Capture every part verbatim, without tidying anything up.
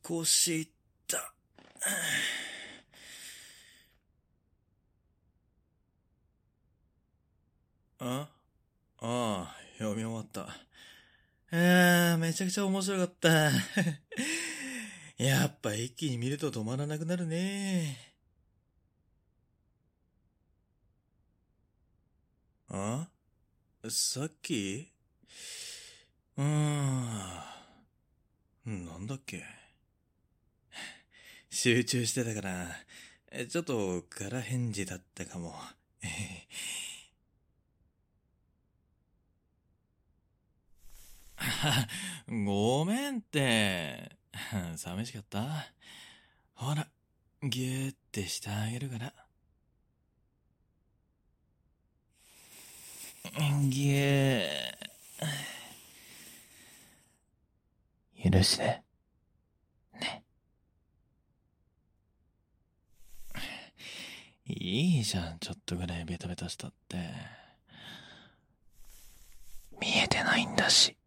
腰痛。あああ、読み終わった。ああ、めちゃくちゃ面白かった。やっぱ一気に見ると止まらなくなるね。あさっきうーん、なんだっけ。集中してたから、ちょっと空返事だったかも。ごめんって。寂しかった。ほら、ぎゅーってしてあげるから。ぎゅー。許して。ね。いいじゃん、ちょっとぐらいベタベタしたって。見えてないんだし。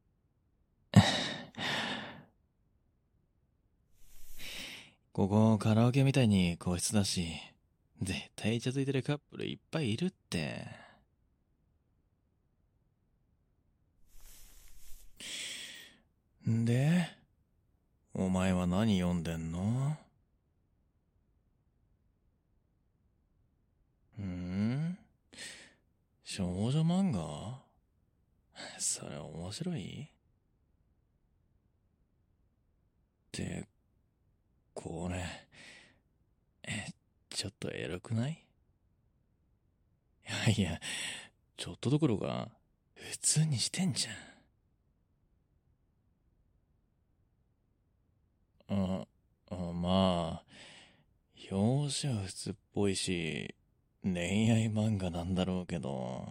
ここカラオケみたいに個室だし、絶対イチャついてるカップルいっぱいいるって。んで、お前は何読んでんの？ん？少女漫画？それ面白い？って、これ、え、ちょっとエロくない？いやいや、ちょっとどころか、普通にしてんじゃん。あ、あまあ、表紙は普通っぽいし、恋愛漫画なんだろうけど。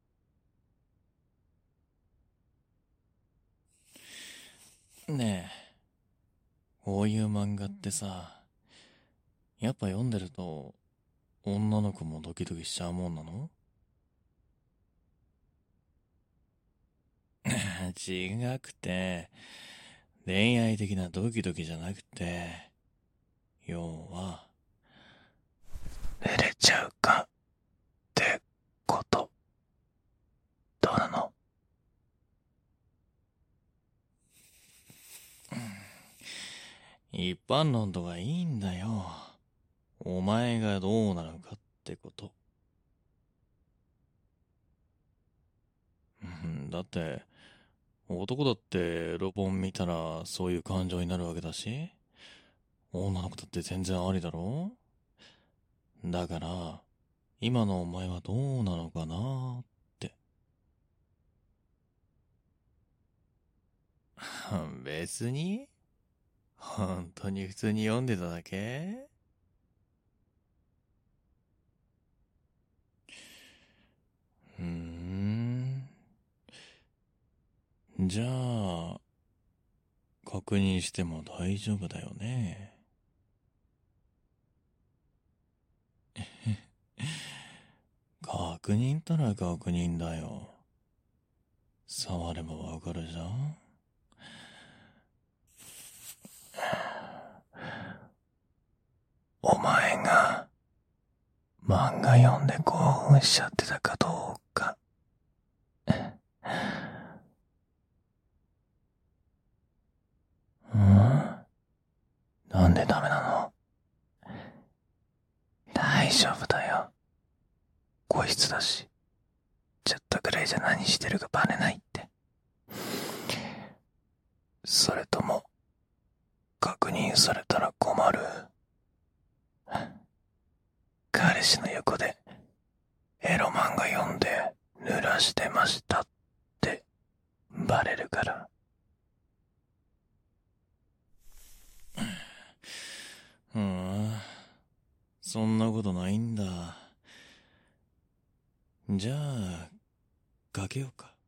ねえ、こういう漫画ってさ、やっぱ読んでると、女の子もドキドキしちゃうもんなの？違くて、恋愛的なドキドキじゃなくて、要は、濡れちゃうかってこと。どうなの？一般論とかいいんだよ。お前がどうなのかってこと。だって、男だってロボン見たらそういう感情になるわけだし、女の子だって全然ありだろ？だから、今のお前はどうなのかなって。別に本当に普通に読んでただけ？うーん。じゃあ、確認しても大丈夫だよね。確認ったら確認だよ。触ればわかるじゃん。お前が漫画読んで興奮しちゃってたかどうか。うん？なんでダメなの？大丈夫だよ。個室だし、ちょっとくらいじゃ何してるかバレないって。それとも、確認されたら困る？彼氏の横で、エロ漫画読んで濡らしてましたって、バレるから。うーん、そんなことないんだ。じゃあ、かけようか。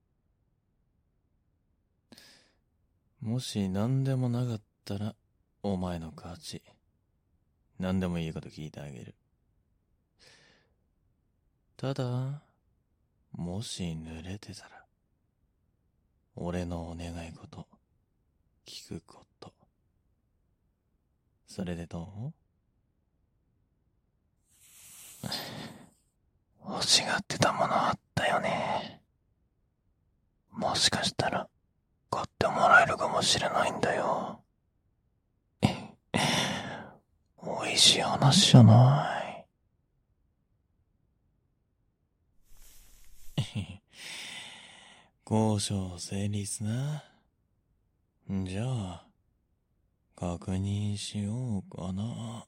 もし何でもなかったら、お前の勝ち。何でもいいこと聞いてあげる。ただ、もし濡れてたら、俺のお願いこと、聞くこと。 それでどう？ 欲しがってたものあったよね。もしかしたら買ってもらえるかもしれないんだよ。美味しい話じゃない。 交渉成立な。じゃあ、確認しようかな。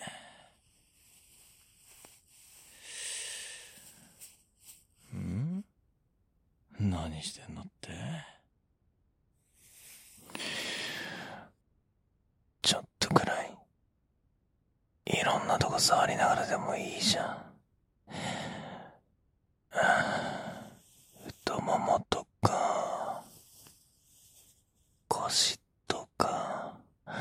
ん？何してんのって？ ちょっとくらい、いろんなとこ触りながらでもいいじゃん。太ももとか、腰とか、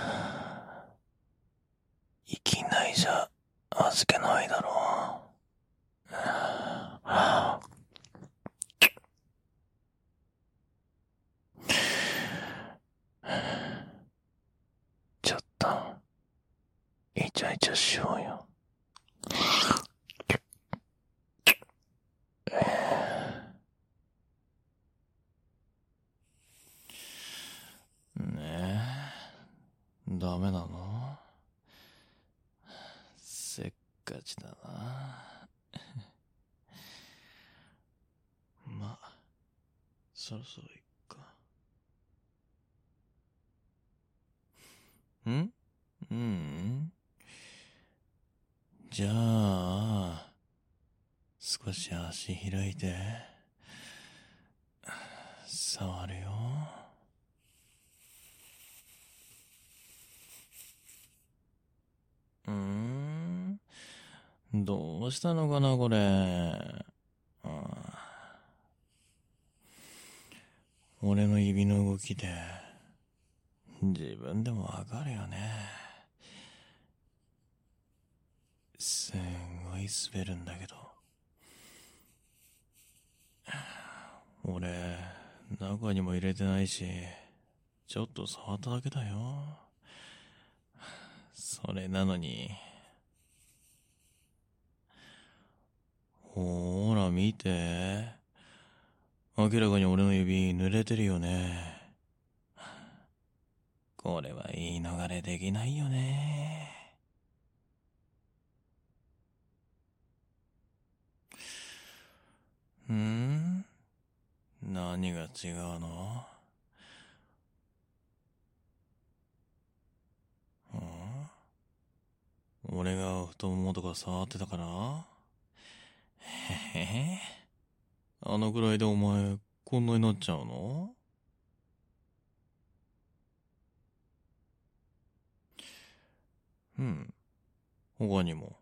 息ないじゃ味気ないだろう。ちょっと、イチャイチャしようよ。 ねえ、ダメなの？せっかちだな。まあ、そろそろ行くか。ん？うん？じゃあ、少し足開いて、触るよ。うーん？どうしたのかな、これ。あ、俺の指の動きで、自分でもわかるよね。すんごい滑るんだけど。俺、中にも入れてないし、ちょっと触っただけだよ。それなのに。ほーら見て。明らかに俺の指濡れてるよね。これは言い逃れできないよね。ん？何が違うの？ん？俺が太ももとか触ってたから？へへ、あのくらいでお前こんなになっちゃうの？うん。他にも。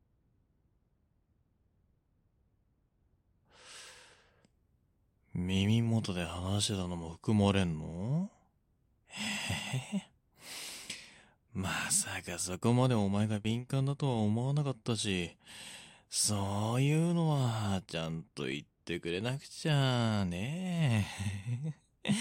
耳元で話してたのも含まれんの？へへ、まさかそこまでお前が敏感だとは思わなかったし、そういうのはちゃんと言ってくれなくちゃねえ。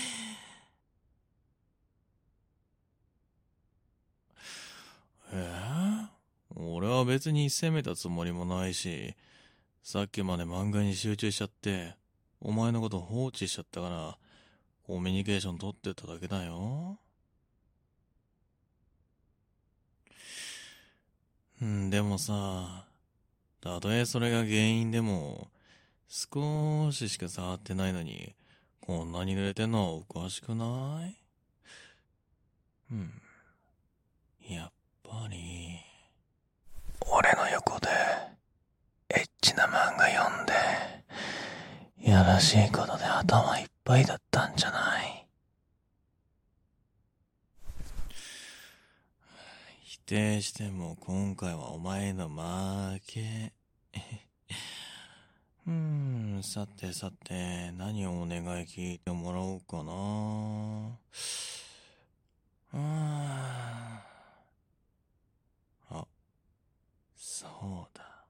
え？俺は別に責めたつもりもないし、さっきまで漫画に集中しちゃって、お前のこと放置しちゃったから、コミュニケーション取ってただけだよ。うん、でもさ、たとえそれが原因でも、少ししか触ってないのに、こんなに濡れてんのはおかしくない？うん。やっぱり。 俺の横で、エッチな漫画読んで、やらしいことで頭いっぱいだったんじゃない？ 否定しても今回はお前の負け。うーん、さてさて、何をお願い聞いてもらおうかな。うーん。あ、そうだ。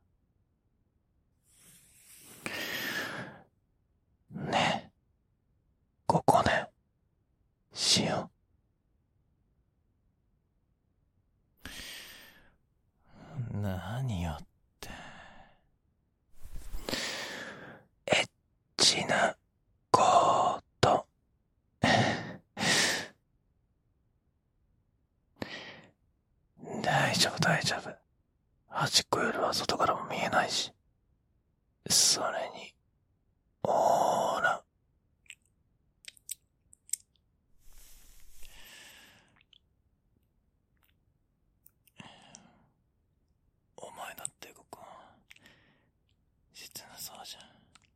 ね、ここで、しよ丈夫大丈夫。端っこよりは外からも見えないし。それに、ほーら。お前だってここ、実はそうじゃん。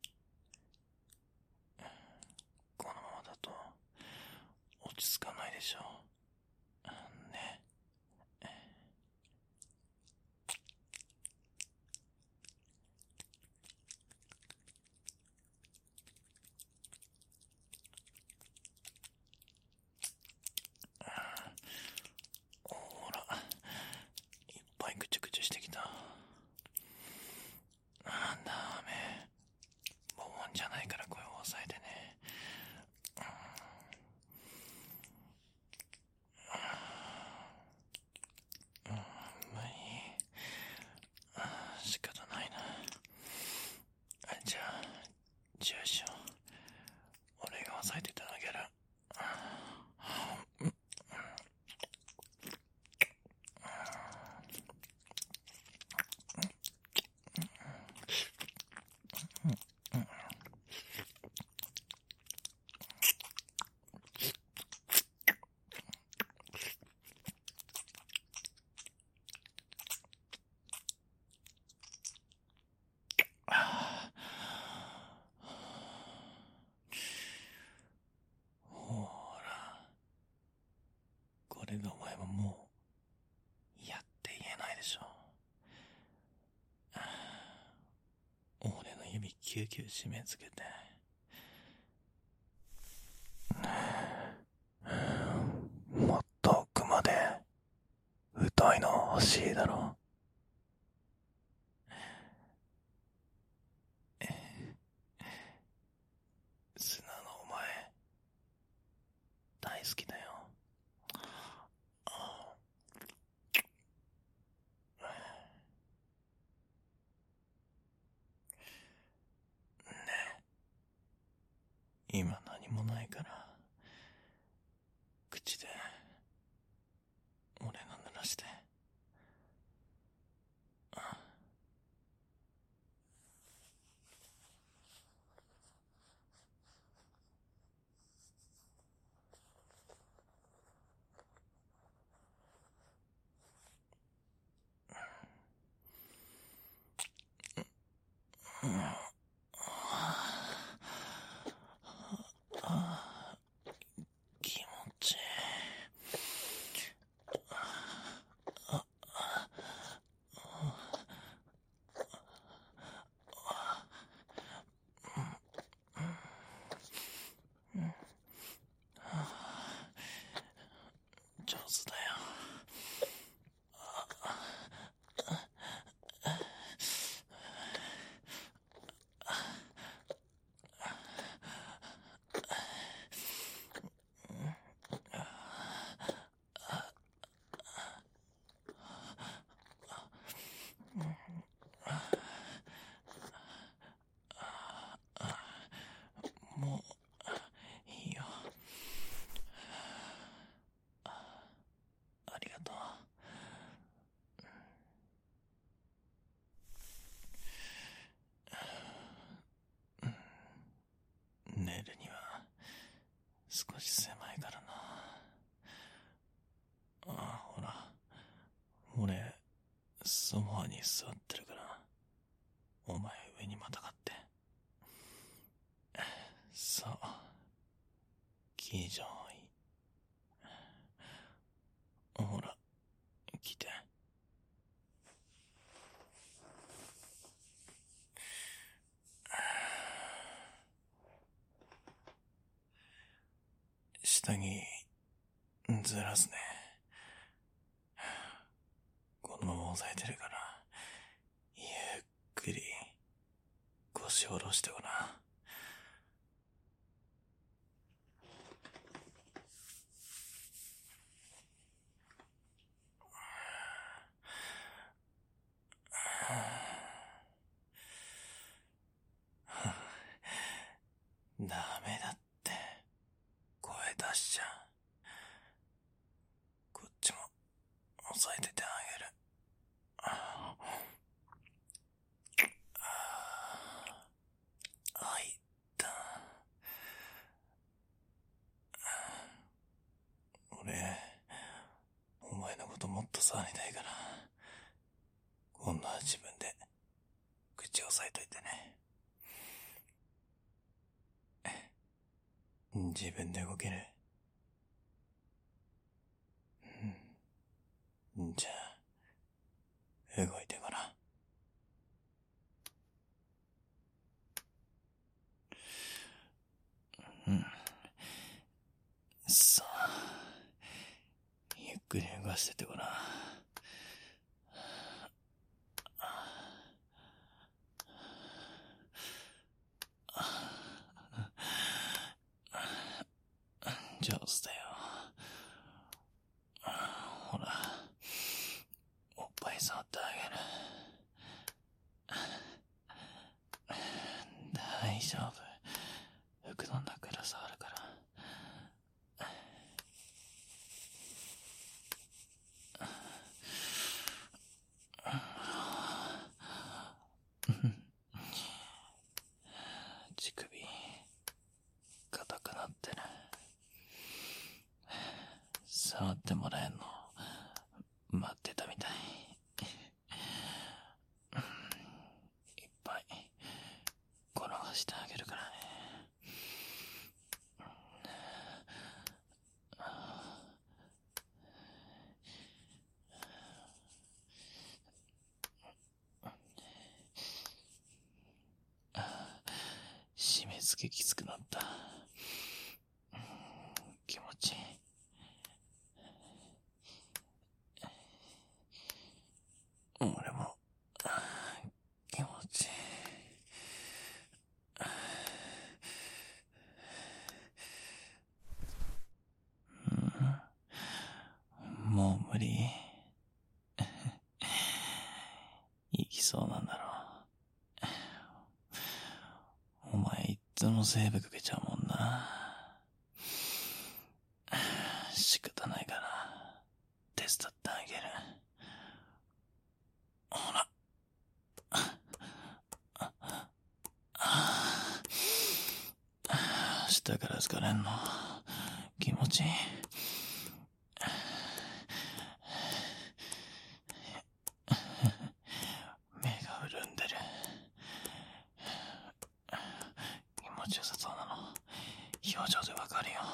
このままだと、落ち着かないでしょ。ね。ほら、いっぱいぐちゅぐちゅしてきた。あ、ダメ。防音じゃないから声を抑えてね。うん、無理。仕方ないな。じゃあ、住所、俺が抑えていただける。これでお前ももう、やって言えないでしょ。俺の指キューキュー締め付けて。もっと奥まで、太いの欲しいだろ。砂のお前、大好きだよ。今何もないから、口で、俺の濡らして。うん、気持ちいい。上手だよ。もういいよ。ありがとう。寝るには少し狭いからな。ああ、ほら、俺ソファーに座ってるから、お前上にまたがって。そう、気丈いい。ほら、来て。下着ずらすね。このまま押さえてるから、ゆっくり腰下ろしてごらん。ダメだって、声出しちゃう。こっちも押さえててあげる。 俺、お前のこともっと触りたいから、今度は自分で口を押さえといてね。自分で動ける。うん。じゃあ、動いてごらん。うん。さあ、ゆっくり動かしてってごらん。上手だよ。ほら、おっぱい触ってあげる。大丈夫。服の中から触るから。乳首硬くなってる。触ってもらえんの待ってたみたい。いっぱい転がしてあげるからね。締め付けきつくなった。気持ちいい。俺も気持ちいい。うん、もう無理。行きそうなんだろう。お前いっつもセーブかけちゃうもんな。仕方ないから手伝ってあげる。ほら。下から疲れんの気持ちいい。目が潤んでる。気持ちよさそうなの表情でわかるよ。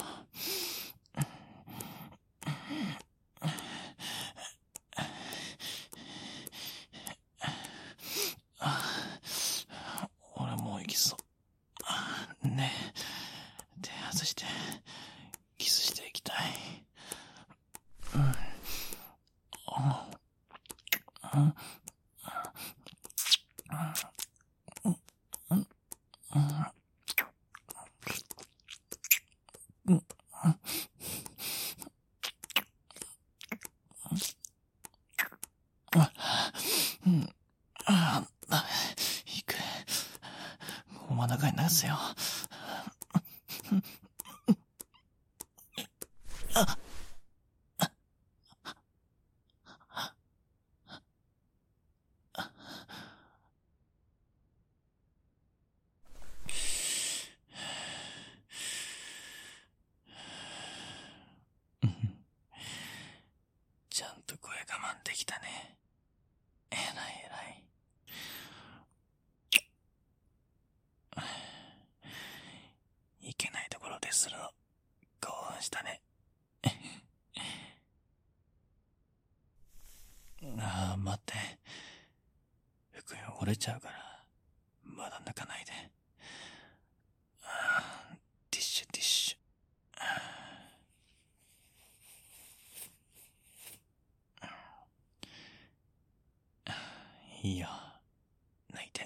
俺もう行きそう。ねえ、手外してキスしていきたい。うん。うん。ああ、ダメ。行く。おま中に流すよ。あちゃんと声我慢できたね。えらいえらい。いけないところでするの興奮したね。ああ、待って。服汚れちゃうから、まだ泣かないで。ああ、ティッシュティッシュ。いいよ、泣いて。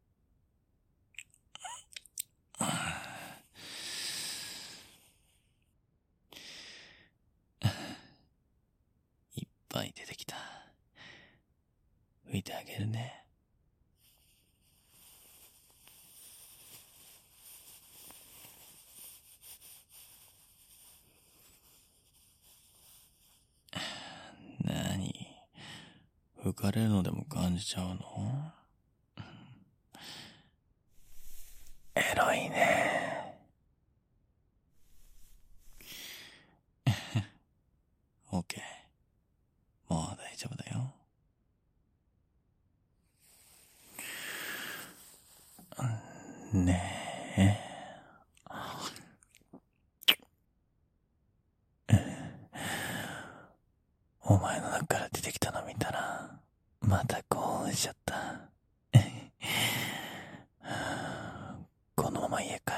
いっぱい出てきた。拭いてあげるね。なに、拭かれるのでも感じちゃうの？エロいね。 オッケー。もう大丈夫だよ。ねえ。お前の中から出てきたの見たら、また興奮しちゃった。このまま家帰